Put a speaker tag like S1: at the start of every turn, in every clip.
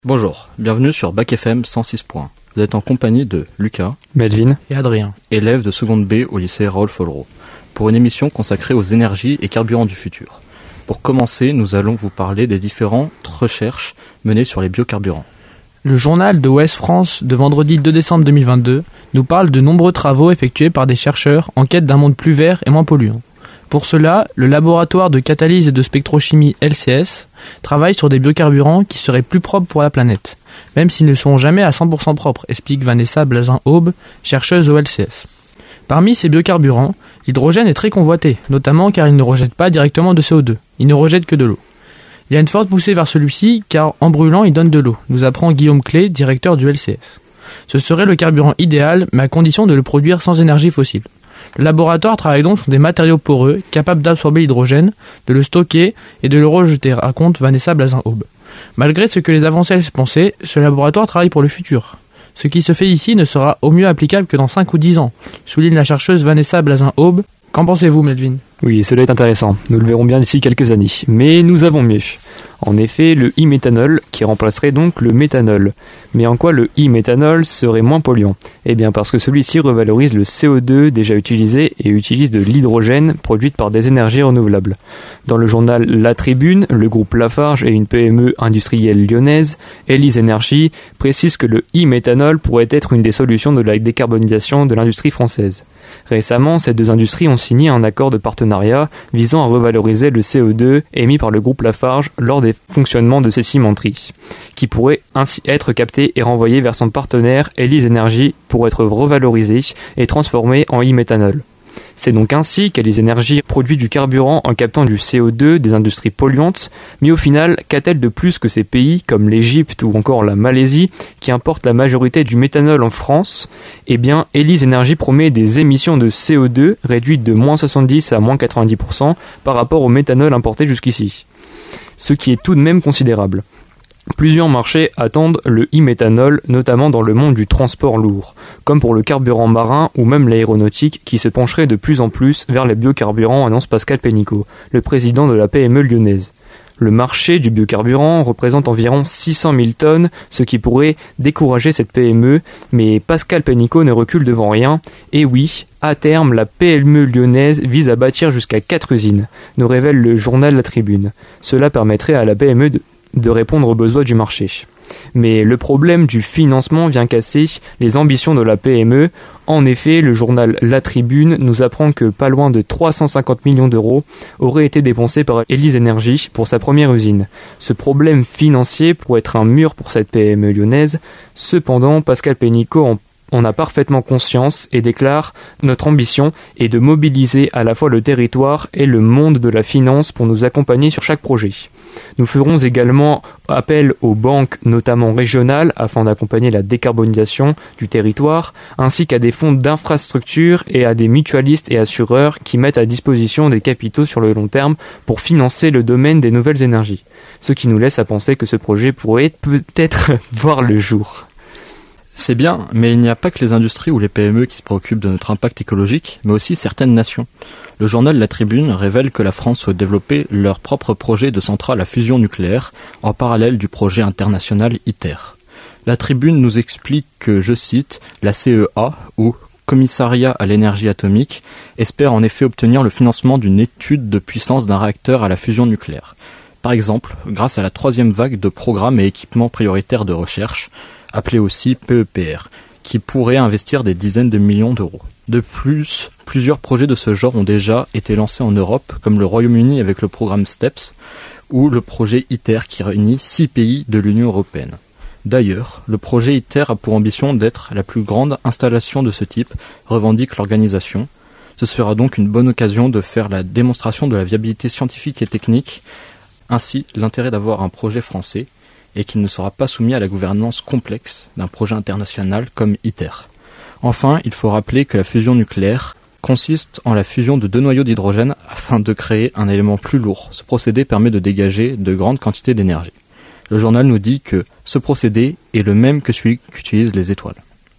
S1: Bonjour, bienvenue sur Bac FM 106. Vous êtes en compagnie de Lucas,
S2: Melvin
S3: et Adrien,
S1: élèves de seconde B au lycée Raoul Follereau, pour une émission consacrée aux énergies et carburants du futur. Pour commencer, nous allons vous parler des différentes recherches menées sur les biocarburants.
S3: Le journal de Ouest France de vendredi 2 décembre 2022 nous parle de nombreux travaux effectués par des chercheurs en quête d'un monde plus vert et moins polluant. Pour cela, le laboratoire de catalyse et de spectrochimie LCS travaille sur des biocarburants qui seraient plus propres pour la planète, même s'ils ne seront jamais à 100% propres, explique Vanessa Blazin-Aube, chercheuse au LCS. Parmi ces biocarburants, l'hydrogène est très convoité, notamment car il ne rejette pas directement de CO2, il ne rejette que de l'eau. Il y a une forte poussée vers celui-ci car en brûlant il donne de l'eau, nous apprend Guillaume Clé, directeur du LCS. Ce serait le carburant idéal, mais à condition de le produire sans énergie fossile. Le laboratoire travaille donc sur des matériaux poreux, capables d'absorber l'hydrogène, de le stocker et de le rejeter, raconte Vanessa Blazin-Aube. Malgré ce que les avancées laissent penser, ce laboratoire travaille pour le futur. Ce qui se fait ici ne sera au mieux applicable que dans 5 ou 10 ans, souligne la chercheuse Vanessa Blazin-Aube. Qu'en pensez-vous, Melvin ?
S2: Oui, cela est intéressant. Nous le verrons bien d'ici quelques années. Mais nous avons mieux. En effet, le e-méthanol qui remplacerait donc le méthanol. Mais en quoi le e-méthanol serait moins polluant ? Eh bien parce que celui-ci revalorise le CO2 déjà utilisé et utilise de l'hydrogène produite par des énergies renouvelables. Dans le journal La Tribune, le groupe Lafarge et une PME industrielle lyonnaise, Elise Energy, précisent que le e-méthanol pourrait être une des solutions de la décarbonisation de l'industrie française. Récemment, ces deux industries ont signé un accord de partenariat visant à revaloriser le CO2 émis par le groupe Lafarge lors des fonctionnements de ces cimenteries, qui pourrait ainsi être capté et renvoyé vers son partenaire Elise Energy pour être revalorisé et transformé en e-méthanol. C'est donc ainsi qu'Elise Energy produit du carburant en captant du CO2 des industries polluantes, mais au final, qu'a-t-elle de plus que ces pays comme l'Égypte ou encore la Malaisie qui importent la majorité du méthanol en France ? Eh bien, Elise Energy promet des émissions de CO2 réduites de moins 70 à moins 90% par rapport au méthanol importé jusqu'ici, ce qui est tout de même considérable. Plusieurs marchés attendent le e-méthanol, notamment dans le monde du transport lourd, comme pour le carburant marin ou même l'aéronautique qui se pencherait de plus en plus vers les biocarburants, annonce Pascal Pénicaud, le président de la PME lyonnaise. Le marché du biocarburant représente environ 600 000 tonnes, ce qui pourrait décourager cette PME, mais Pascal Pénicaud ne recule devant rien. Et oui, à terme, la PME lyonnaise vise à bâtir jusqu'à 4 usines, nous révèle le journal La Tribune. Cela permettrait à la PME de répondre aux besoins du marché. Mais le problème du financement vient casser les ambitions de la PME. En effet, le journal La Tribune nous apprend que pas loin de 350 millions d'euros auraient été dépensés par Elise Energy pour sa première usine. Ce problème financier pourrait être un mur pour cette PME lyonnaise. Cependant, Pascal Pénicaud en a parfaitement conscience et déclare « Notre ambition est de mobiliser à la fois le territoire et le monde de la finance pour nous accompagner sur chaque projet. Nous ferons également appel aux banques, notamment régionales, afin d'accompagner la décarbonisation du territoire, ainsi qu'à des fonds d'infrastructure et à des mutualistes et assureurs qui mettent à disposition des capitaux sur le long terme pour financer le domaine des nouvelles énergies. Ce qui nous laisse à penser que ce projet pourrait peut-être voir le jour. »
S1: C'est bien, mais il n'y a pas que les industries ou les PME qui se préoccupent de notre impact écologique, mais aussi certaines nations. Le journal La Tribune révèle que la France souhaite développer leur propre projet de centrale à fusion nucléaire en parallèle du projet international ITER. La Tribune nous explique que, je cite, la CEA, ou Commissariat à l'énergie atomique, espère en effet obtenir le financement d'une étude de puissance d'un réacteur à la fusion nucléaire. Par exemple, grâce à la 3e vague de programmes et équipements prioritaires de recherche, appelé aussi PEPR, qui pourrait investir des dizaines de millions d'euros. De plus, plusieurs projets de ce genre ont déjà été lancés en Europe, comme le Royaume-Uni avec le programme STEPS, ou le projet ITER qui réunit 6 pays de l'Union européenne. D'ailleurs, le projet ITER a pour ambition d'être la plus grande installation de ce type, revendique l'organisation. Ce sera donc une bonne occasion de faire la démonstration de la viabilité scientifique et technique, ainsi l'intérêt d'avoir un projet français, et qu'il ne sera pas soumis à la gouvernance complexe d'un projet international comme ITER. Enfin, il faut rappeler que la fusion nucléaire consiste en la fusion de 2 noyaux d'hydrogène afin de créer un élément plus lourd. Ce procédé permet de dégager de grandes quantités d'énergie. Le journal nous dit que ce procédé est le même que celui qu'utilisent les étoiles.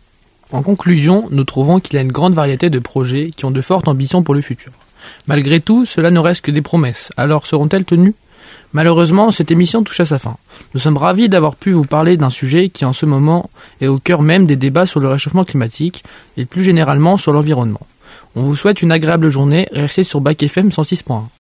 S3: En conclusion, nous trouvons qu'il y a une grande variété de projets qui ont de fortes ambitions pour le futur. Malgré tout, cela ne reste que des promesses. Alors seront-elles tenues ? Malheureusement, cette émission touche à sa fin. Nous sommes ravis d'avoir pu vous parler d'un sujet qui en ce moment est au cœur même des débats sur le réchauffement climatique et plus généralement sur l'environnement. On vous souhaite une agréable journée, restez sur Bac FM 106.1.